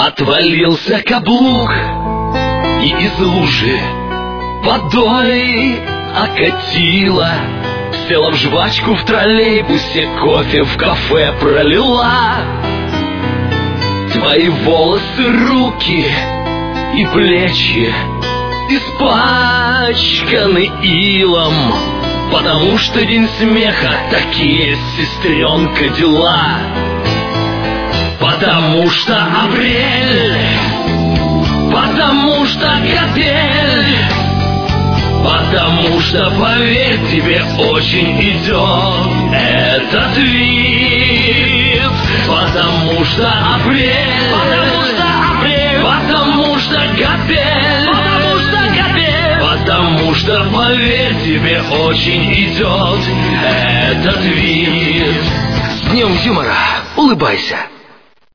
Отвалился каблук, и из лужи водой окатила. Села в жвачку в троллейбусе, кофе в кафе пролила. Твои волосы, руки и плечи испачканы илом, потому что день смеха такие, сестренка, дела. Потому что апрель, потому что капель, потому что, поверь, тебе очень идет этот вид. Потому что апрель, потому что капель, потому что, поверь, тебе очень идет этот вид. С днем юмора! Улыбайся!